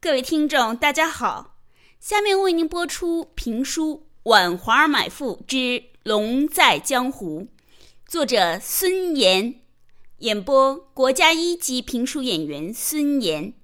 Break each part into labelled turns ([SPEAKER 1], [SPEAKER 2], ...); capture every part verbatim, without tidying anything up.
[SPEAKER 1] 各位听众大家好，下面为您播出评书《挽华儿买妇之龙在江湖》，作者孙岩，演播国家一级评书演员孙岩。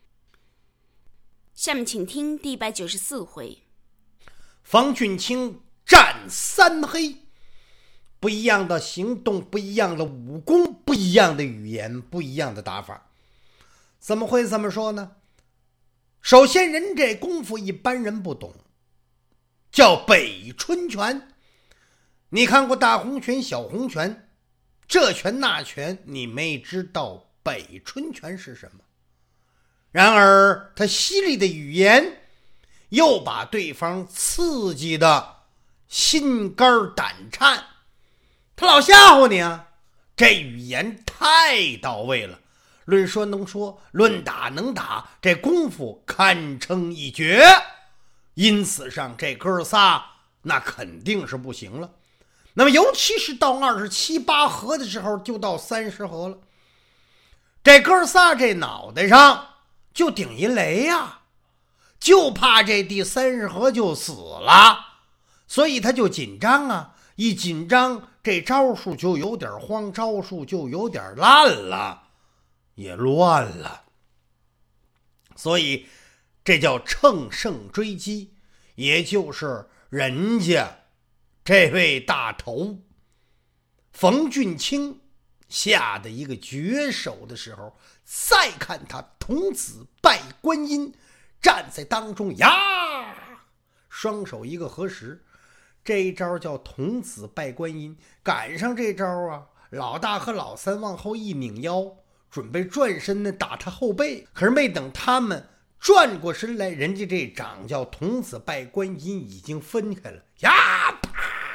[SPEAKER 1] 下面请听第一百九十四回。
[SPEAKER 2] 方俊卿战三黑，不一样的行动，不一样的武功，不一样的语言，不一样的打法。怎么会这么说呢？首先，人这功夫一般人不懂，叫北春拳。你看过大红拳、小红拳，这拳那拳，你没知道北春拳是什么。然而他犀利的语言又把对方刺激的心肝胆颤，他老吓唬你啊，这语言太到位了，论说能说，论打能打，这功夫堪称一绝。因此上这哥仨那肯定是不行了。那么尤其是到二十七八合的时候，就到三十合了，这哥仨这脑袋上就顶一雷呀、啊，就怕这第三十合就死了，所以他就紧张啊，一紧张这招数就有点慌，招数就有点烂了，也乱了。所以这叫乘胜追击，也就是人家这位大头冯俊卿下的一个绝手的时候，再看他童子拜观音站在当中呀，双手一个合十，这一招叫童子拜观音。赶上这招啊，老大和老三往后一拧腰，准备转身呢打他后背，可是没等他们转过身来，人家这掌叫童子拜观音已经分开了呀，啪，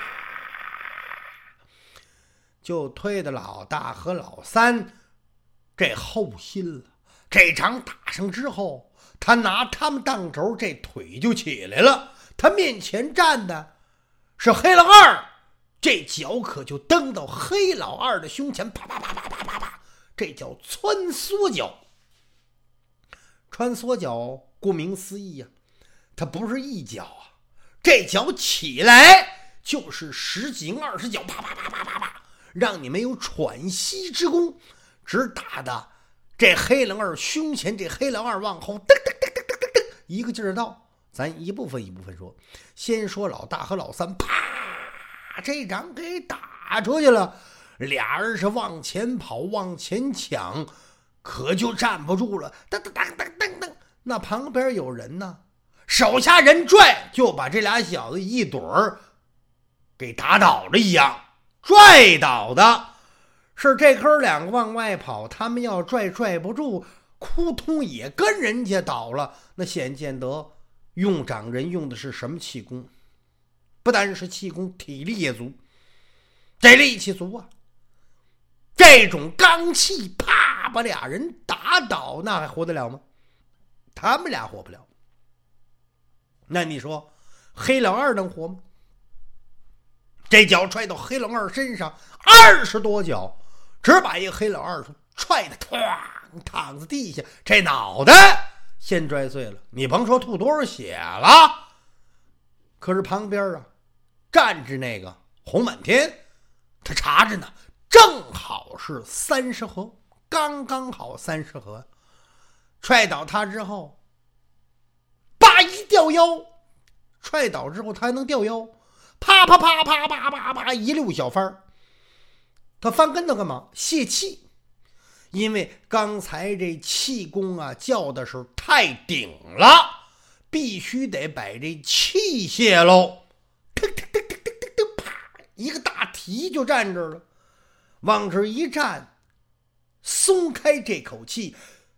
[SPEAKER 2] 就推的老大和老三这后心了。这掌打上之后，他拿他们当轴，这腿就起来了。他面前站的是黑老二，这脚可就蹬到黑老二的胸前，啪啪啪啪啪啪啪，这叫穿梭脚。穿梭脚顾名思义啊，它不是一脚啊，这脚起来就是十几二十脚，啪啪啪啪啪啪，让你没有喘息之功，只打的这黑老二胸前，这黑老二往后噔噔噔噔噔噔，一个劲儿到。咱一部分一部分说，先说老大和老三，啪，这掌给打出去了，俩人是往前跑往前抢，可就站不住了，噔噔噔噔噔噔，那旁边有人呢，手下人拽，就把这俩小子一盹儿给打倒了一样。拽倒的是这哥两个往外跑，他们要拽拽不住，扑通也跟人家倒了。那显见得用掌人用的是什么气功？不单是气功，体力也足，这力气足啊，这种刚气，啪把俩人打倒，那还活得了吗？他们俩活不了。那你说黑老二能活吗？这脚踹到黑老二身上二十多脚，只把一个黑老二踹得哐躺在地下，这脑袋先摔碎了，你甭说吐多少血了。可是旁边啊站着那个洪满天，他查着呢，正好是三十合，刚刚好三十合。踹倒他之后，叭一掉腰，踹倒之后他还能掉腰，啪啪啪啪啪啪啪一溜小翻。他翻跟头干嘛？泄气。因为刚才这气功啊叫的是太顶了，必须得把这气泄喽。啪，一个大蹄就站这儿了，往这一站，松开这口气，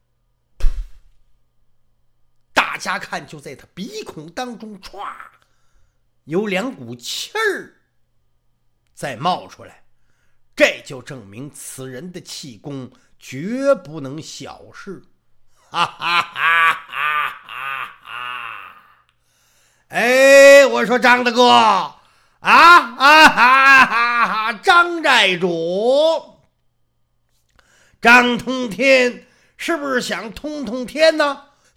[SPEAKER 2] 大家看就在他鼻孔当中歘有两股气儿在冒出来，这就证明此人的气功绝不能小视。哈哈哈哈哈哈！哎，我说张大哥啊啊哈哈哈！张寨主，张通天是不是想通通天呢？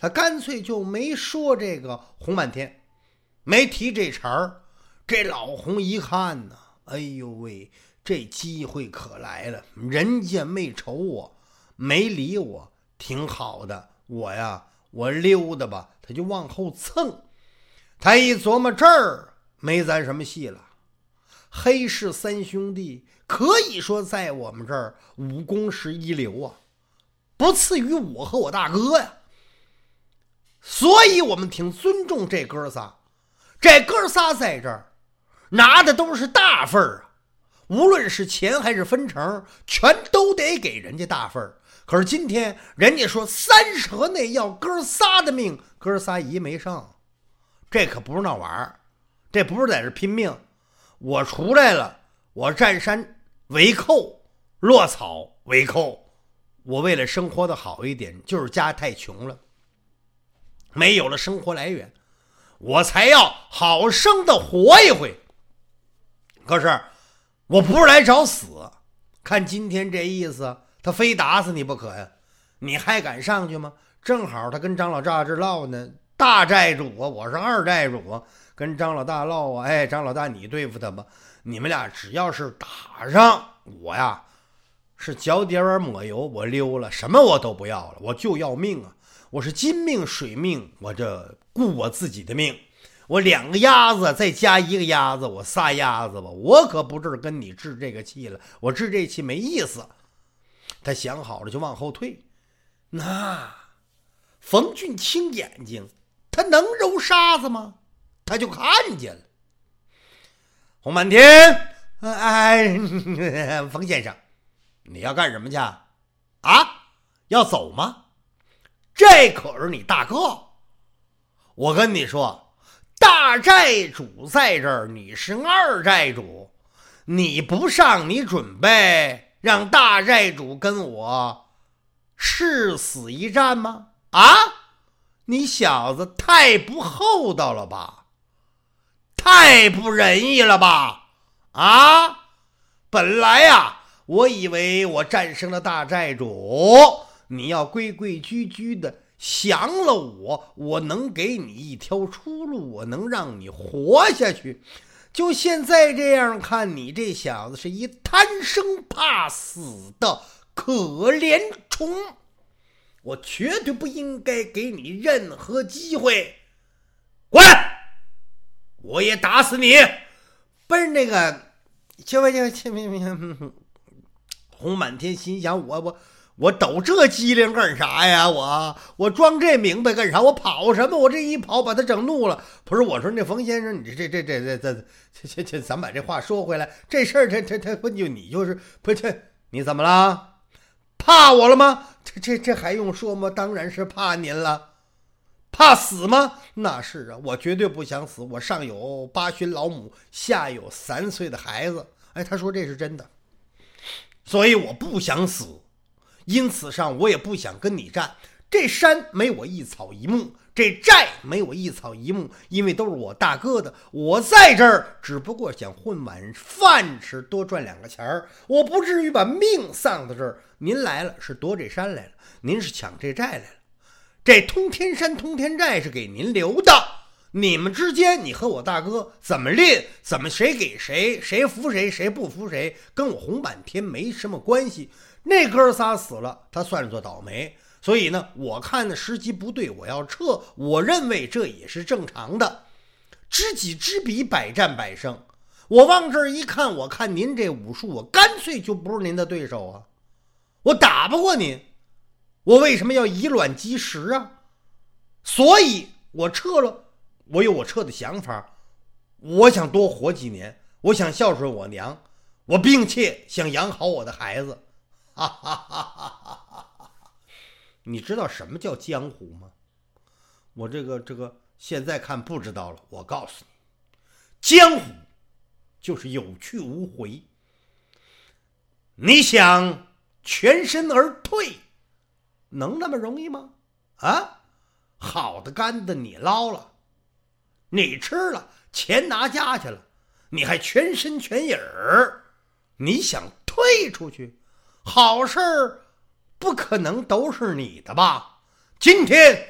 [SPEAKER 2] 他干脆就没说这个洪满天，没提这茬儿。这老洪一看呢，哎呦喂，这机会可来了，人家没瞅我，没理我，挺好的，我呀我溜达吧，他就往后蹭。他一琢磨，这儿没咱什么戏了。黑氏三兄弟可以说在我们这儿武功是一流啊，不次于我和我大哥呀。所以我们挺尊重这哥仨，这哥仨在这儿拿的都是大份儿啊，无论是钱还是分成，全都得给人家大份儿。可是今天人家说三十合内要哥仨的命，哥仨一没上，这可不是闹玩儿，这不是在这拼命。我出来了，我占山为寇，落草为寇。我为了生活的好一点，就是家太穷了，没有了生活来源，我才要好生的活一回。可是我不是来找死，看今天这意思，他非打死你不可呀！你还敢上去吗？正好他跟张老大这唠呢，大债主啊，我是二债主啊，跟张老大唠啊，哎，张老大你对付他吧，你们俩只要是打上，我呀是脚底儿抹油，我溜了，什么我都不要了，我就要命啊！我是金命水命，我这顾我自己的命。我两个鸭子再加一个鸭子，我仨鸭子吧，我可不是跟你置这个气了，我置这气没意思。他想好了就往后退。那冯俊清眼睛他能揉沙子吗？他就看见了洪满天，哎，冯先生你要干什么去啊？要走吗？这可是你大哥，我跟你说，大债主在这儿，你是二债主，你不上，你准备让大债主跟我誓死一战吗？啊，你小子太不厚道了吧，太不仁义了吧！啊，本来呀，我以为我战胜了大债主，你要规规矩矩的降了我，我能给你一条出路，我能让你活下去。就现在这样看，你这小子是一贪生怕死的可怜虫，我绝对不应该给你任何机会。滚！我也打死你！不是那个，这位这这洪满天心想，我我我抖这机灵干啥呀？我我装这明白干啥？我跑什么？我这一跑把他整怒了。不是，我说那冯先生，你这这这这这这这这，咱把这话说回来，这事儿这这这不就你就是不这你怎么了？怕我了吗？这这这还用说吗？当然是怕您了。怕死吗？那是啊，我绝对不想死。我上有八旬老母，下有三岁的孩子。哎，他说这是真的，所以我不想死。因此上我也不想跟你战，这山没我一草一木，这债没我一草一木，因为都是我大哥的，我在这儿只不过想混碗饭吃，多赚两个钱儿，我不至于把命丧在这儿。您来了是夺这山来了，您是抢这债来了，这通天山通天债是给您留的，你们之间你和我大哥怎么吝，怎么谁给谁，谁服谁谁不服谁，跟我洪满天没什么关系。那哥仨死了，他算作倒霉，所以呢，我看的时机不对，我要撤，我认为这也是正常的。知己知彼，百战百胜。我往这儿一看，我看您这武术，我干脆就不是您的对手啊，我打不过您，我为什么要以卵击石啊？所以我撤了，我有我撤的想法，我想多活几年，我想孝顺我娘，我并且想养好我的孩子。哈哈哈哈哈！你知道什么叫江湖吗？我这个这个现在看不知道了。我告诉你，江湖就是有去无回。你想全身而退，能那么容易吗？啊，好的干的你捞了，你吃了，钱拿家去了，你还全身全影儿，你想退出去？好事不可能都是你的吧？今天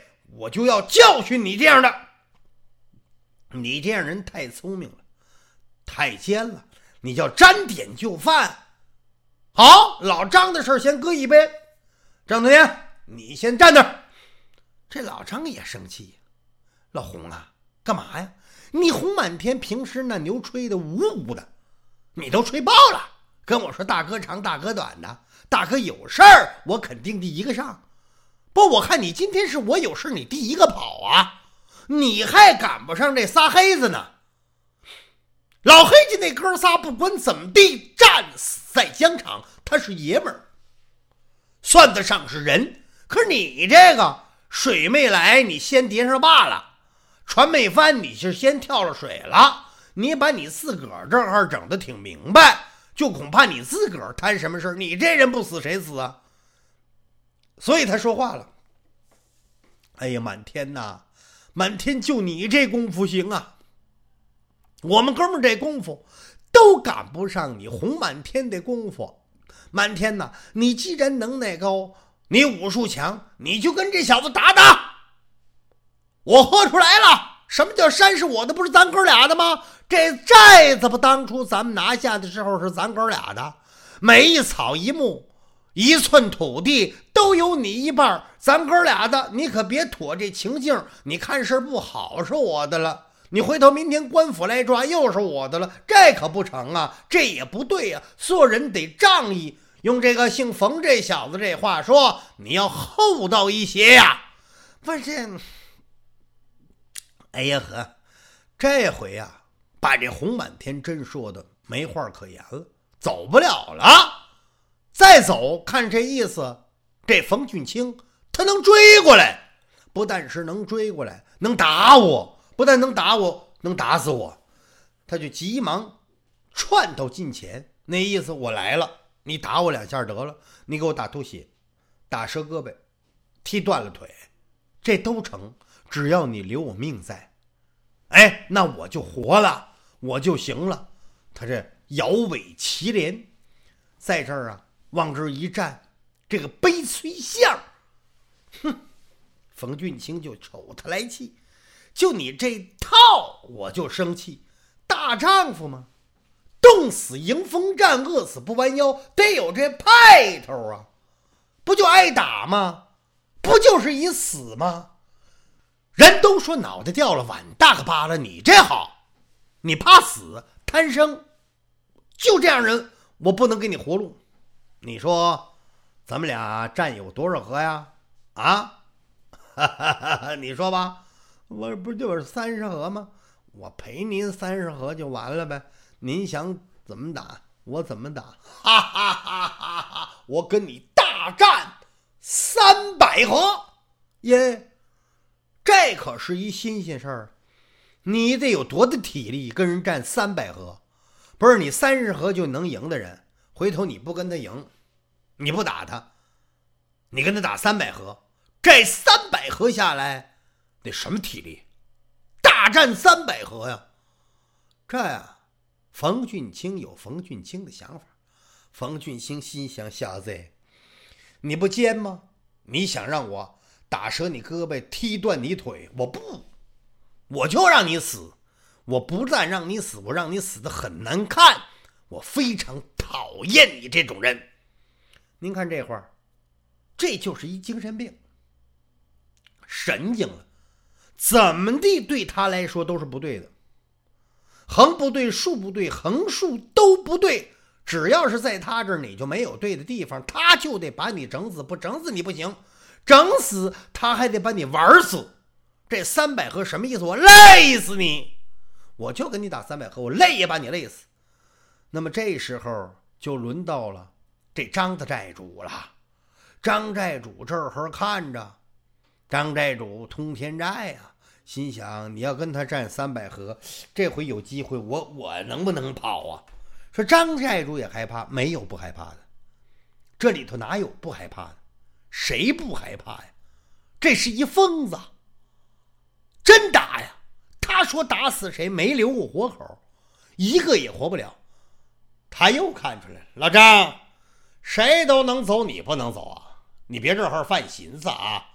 [SPEAKER 2] 我就要教训你这样的。你这样人太聪明了，太奸了，你叫沾点就范。好，老张的事先搁一边，张同学你先站那儿。这老张也生气，老洪啊，干嘛呀？你洪满天平时那牛吹的呜呜的，你都吹爆了，跟我说大哥长大哥短的，大哥有事儿我肯定第一个上。不，我看你今天是我有事你第一个跑啊，你还赶不上这仨黑子呢。老黑家那哥仨不管怎么地，战死在疆场，他是爷们儿，算得上是人。可是你这个水没来，你先叠上罢了；船没翻，你是先跳了水了。你把你自个儿这儿整得挺明白，就恐怕你自个儿摊什么事，你这人不死谁死啊？所以他说话了。哎呀，满天呐，满天就你这功夫行啊！我们哥们这功夫都赶不上你洪满天的功夫。满天呐，你既然能耐高，你武术强，你就跟这小子打打。我喝出来了，什么叫山是我的，不是咱哥俩的吗？这寨子不当初咱们拿下的时候是咱哥俩的，每一草一木一寸土地都有你一半，咱哥俩的，你可别妥这情境，你看事不好是我的了，你回头明天官府来抓又是我的了，这可不成啊，这也不对啊，做人得仗义，用这个姓冯这小子这话说，你要厚道一些呀。不是，哎呀呵，这回啊把这洪满天真说的没话可言了，走不了了。再走看这意思，这冯俊卿他能追过来，不但是能追过来，能打我，不但能打我，能打死我。他就急忙窜到近前，那意思我来了，你打我两下得了，你给我打吐血，打折胳膊，踢断了腿，这都成，只要你留我命在，哎，那我就活了，我就行了。他这摇尾乞怜，在这儿啊往这一站，这个悲催相，哼！冯俊卿就瞅他来气，就你这套我就生气。大丈夫嘛，冻死迎风站，饿死不弯腰，得有这派头啊！不就挨打吗？不就是一死吗？人都说脑袋掉了碗大个疤了，你这好，你怕死贪生，就这样人我不能给你活路。你说咱们俩战有多少合呀？啊，哈哈哈哈，你说吧，我不就是三十合吗？我赔您三十合就完了呗，您想怎么打我怎么打，哈哈哈哈哈！我跟你大战三百合耶！这可是一新鲜事儿，你得有多大体力跟人战三百合？不是你三十合就能赢的人，回头你不跟他赢，你不打他，你跟他打三百合，这三百合下来得什么体力？大战三百合呀！这呀，冯俊卿有冯俊卿的想法。冯俊卿心想，小子，你不奸吗？你想让我打折你胳膊，踢断你腿，我不，我就让你死。我不但让你死，我让你死得很难看，我非常讨厌你这种人。您看这话，这就是一精神病，神经了，怎么地对他来说都是不对的，横不对，竖不对，横竖都不对，只要是在他这儿你就没有对的地方，他就得把你整死，不整死你不行，整死他还得把你玩死。这三百合什么意思？我累死你，我就跟你打三百合，我累也把你累死。那么这时候就轮到了这张的债主了。张债主这会儿看着，张债主通天债啊，心想你要跟他战三百合，这回有机会，我我能不能跑啊？说张债主也害怕，没有不害怕的，这里头哪有不害怕的？谁不害怕呀？这是一疯子，真打呀！他说打死谁没留过活口，一个也活不了。他又看出来了，老张，谁都能走，你不能走啊！你别这会儿犯寻思啊！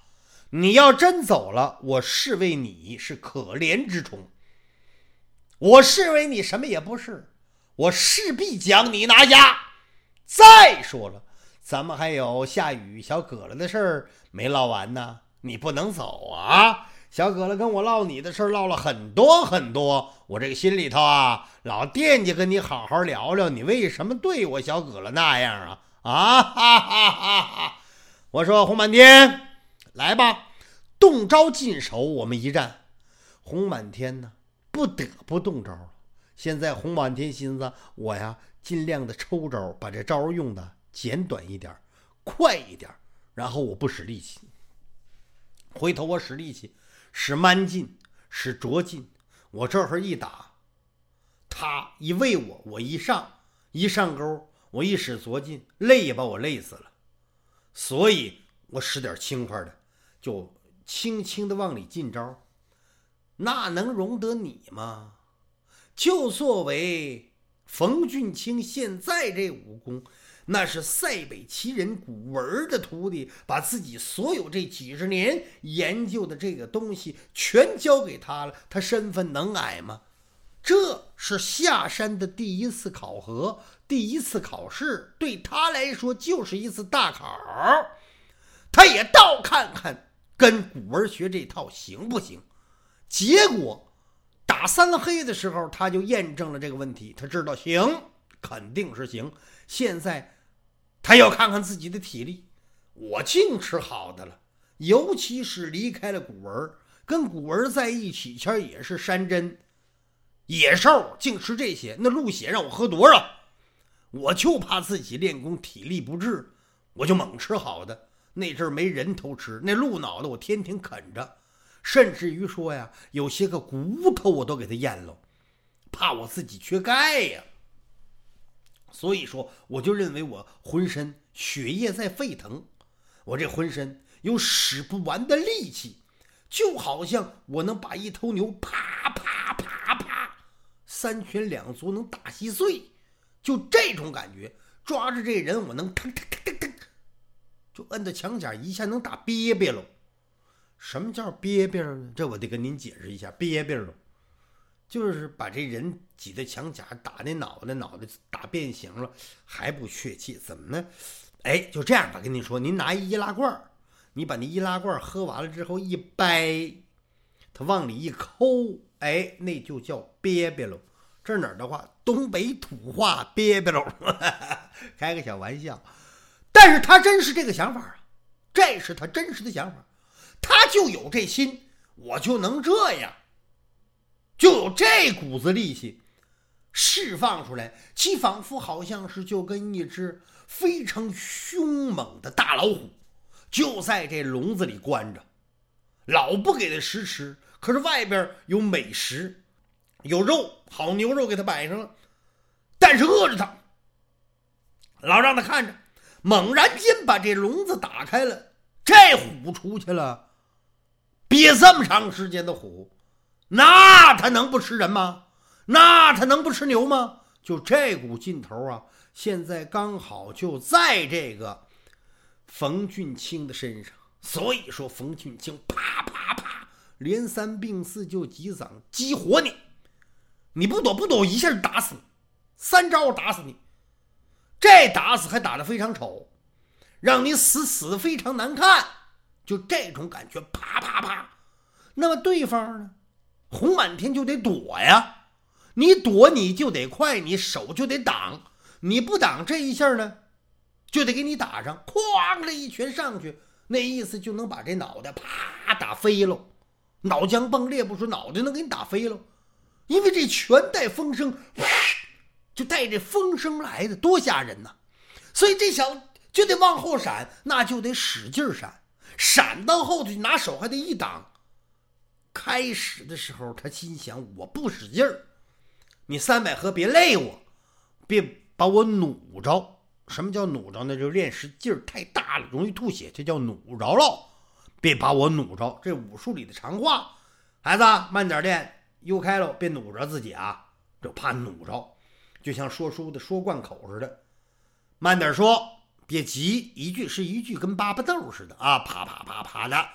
[SPEAKER 2] 你要真走了，我视为你是可怜之虫，我视为你什么也不是，我势必将你拿下。再说了，咱们还有下雨小葛了的事儿没唠完呢，你不能走啊。小葛了跟我唠你的事儿唠了很多很多，我这个心里头啊老惦记跟你好好聊聊，你为什么对我小葛了那样啊啊哈哈哈哈！我说洪满天，来吧，动招进手，我们一战。洪满天呢不得不动招了。现在洪满天心思，我呀尽量的抽招，把这招用的简短一点，快一点，然后我不使力气。回头我使力气，使慢劲，使拙劲。我这会儿一打，他一喂我，我一上一上钩，我一使拙劲，累也把我累死了。所以我使点轻快的，就轻轻的往里进招，那能容得你吗？就作为冯俊卿现在这武功，那是塞北奇人古文的徒弟，把自己所有这几十年研究的这个东西全交给他了，他身份能矮吗？这是下山的第一次考核，第一次考试，对他来说就是一次大考。他也倒看看跟古文学这套行不行。结果打三黑的时候，他就验证了这个问题，他知道行，肯定是行。现在他要看看自己的体力，我净吃好的了，尤其是离开了古文，跟古文在一起前也是山珍野兽，净吃这些，那鹿血让我喝多少？我就怕自己练功体力不支，我就猛吃好的。那阵儿没人头吃，那鹿脑袋我天天啃着，甚至于说呀，有些个骨头我都给它咽了，怕我自己缺钙呀。所以说我就认为我浑身血液在沸腾，我这浑身有使不完的力气，就好像我能把一头牛啪啪啪啪三拳两足能打稀碎，就这种感觉。抓着这人我能腾腾腾腾腾，就摁到墙角一下能打憋憋了。什么叫憋憋呢？这我得跟您解释一下。憋憋了就是把这人挤在墙角，打那脑袋，脑袋打变形了，还不缺气，怎么呢？哎，就这样吧，跟您说，您拿一易拉罐，你把那易拉罐喝完了之后一掰，它往里一抠，哎，那就叫憋憋了。这哪儿的话，东北土话憋憋喽，开个小玩笑。但是他真是这个想法啊，这是他真实的想法，他就有这心，我就能这样，就有这股子力气释放出来，其仿佛好像是就跟一只非常凶猛的大老虎，就在这笼子里关着，老不给它食吃，可是外边有美食，有肉，好牛肉给他摆上了，但是饿着他，老让他看着。猛然间把这笼子打开了，这虎出去了，憋这么长时间的虎，那他能不吃人吗？那他能不吃牛吗？就这股劲头啊，现在刚好就在这个冯俊卿的身上。所以说冯俊卿啪啪啪连三并四就几掌激活你，你不躲不躲，一下就打死你，三招打死你。这打死还打得非常丑，让你死死非常难看，就这种感觉，啪啪啪。那么对方呢，洪满天就得躲呀，你躲你就得快，你手就得挡，你不挡这一下呢，就得给你打上，哐的一拳上去，那意思就能把这脑袋啪打飞了，脑浆迸裂不说，脑袋能给你打飞了，因为这拳带风声，就带着风声来的，多吓人呐！所以这小就得往后闪，那就得使劲闪，闪到后头拿手还得一挡。开始的时候他心想，我不使劲儿，你三百合别累我，别把我弩着。什么叫弩着呢？就练使劲儿太大了容易吐血，这叫弩着了，别把我弩着。这武术里的常话，孩子慢点练，又开了别弩着自己啊，就怕弩着，就像说书的说贯口似的，慢点说，别急，一句是一句，跟巴巴豆似的啊，啪啪啪啪的，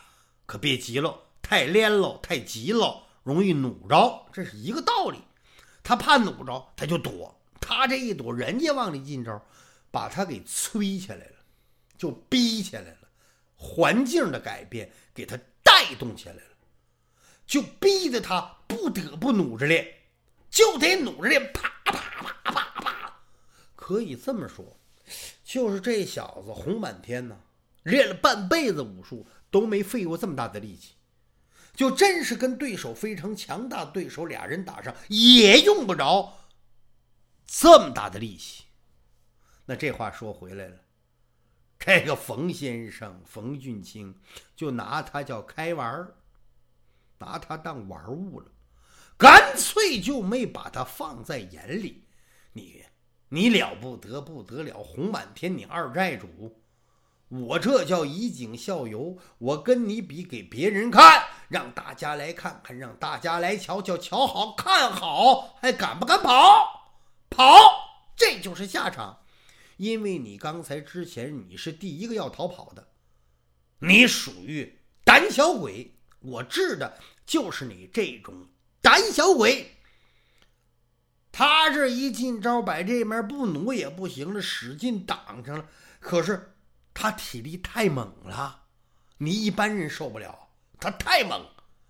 [SPEAKER 2] 可别急了，太连了，太急了，容易弩着，这是一个道理。他怕弩着，他就躲，他这一躲，人家往里进招，把他给催起来了，就逼起来了。环境的改变给他带动起来了，就逼得他不得不努着练，就得努着练，啪啪啪啪啪。可以这么说，就是这小子洪满天呢，练了半辈子武术都没费过这么大的力气，就真是跟对手非常强大的对手俩人打上也用不着这么大的力气。那这话说回来了，这个冯先生冯俊卿就拿他叫开玩，拿他当玩物了，干脆就没把他放在眼里。你你了不得不得了，洪满天你二寨主，我这叫以儆效尤，我跟你比给别人看，让大家来看看，让大家来瞧瞧，瞧好看好，还敢不敢跑？跑，这就是下场。因为你刚才之前你是第一个要逃跑的，你属于胆小鬼，我治的就是你这种胆小鬼。他这一进招，把这面不弩也不行了，使劲挡上了，可是他体力太猛了，你一般人受不了，他太猛。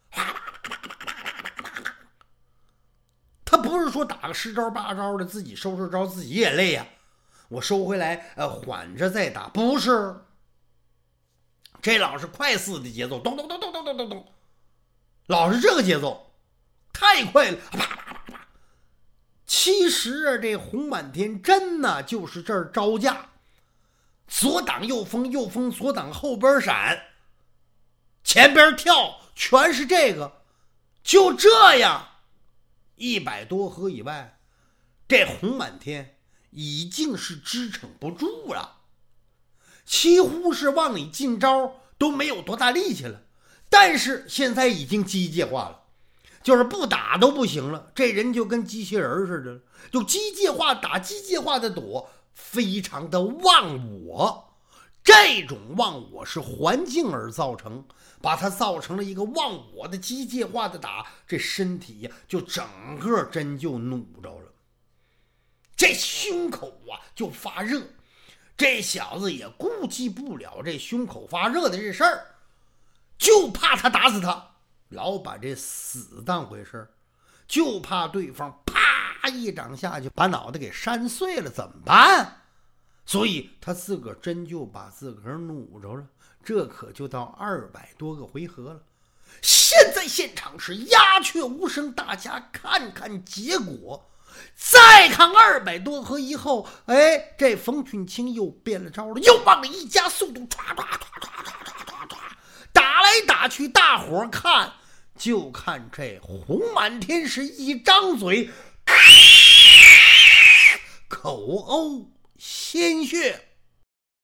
[SPEAKER 2] 他不是说打个十招八招的自己收拾招自己也累呀、啊，我收回来呃，缓着再打，不是，这老是快似的节奏，咚咚咚咚咚咚咚咚，老是这个节奏，太快了。啪啪啪啪。其实啊，这洪满天真呢就是这儿招架，左挡右封，右封左挡后边闪，前边跳，全是这个。就这样一百多合以外，这洪满天已经是支撑不住了，几乎是往里进招都没有多大力气了。但是现在已经机械化了，就是不打都不行了，这人就跟机器人似的，就机械化打机械化的躲，非常的忘我。这种忘我是环境而造成，把它造成了一个忘我的机械化的打，这身体呀就整个真就弩着了，这胸口啊就发热。这小子也顾及不了这胸口发热的这事儿，就怕他打死他，老把这死当回事，就怕对方啪一掌下去把脑袋给扇碎了，怎么办？所以他自个儿真就把自个儿弩着了，这可就到二百多个回合了。现在现场是鸦雀无声，大家看看结果。再看二百多合以后，哎，这冯俊卿又变了招了，又往里一加速度，唰唰唰唰唰唰唰，打来打去，大伙儿看就看这洪满天是一张嘴，口呕鲜血。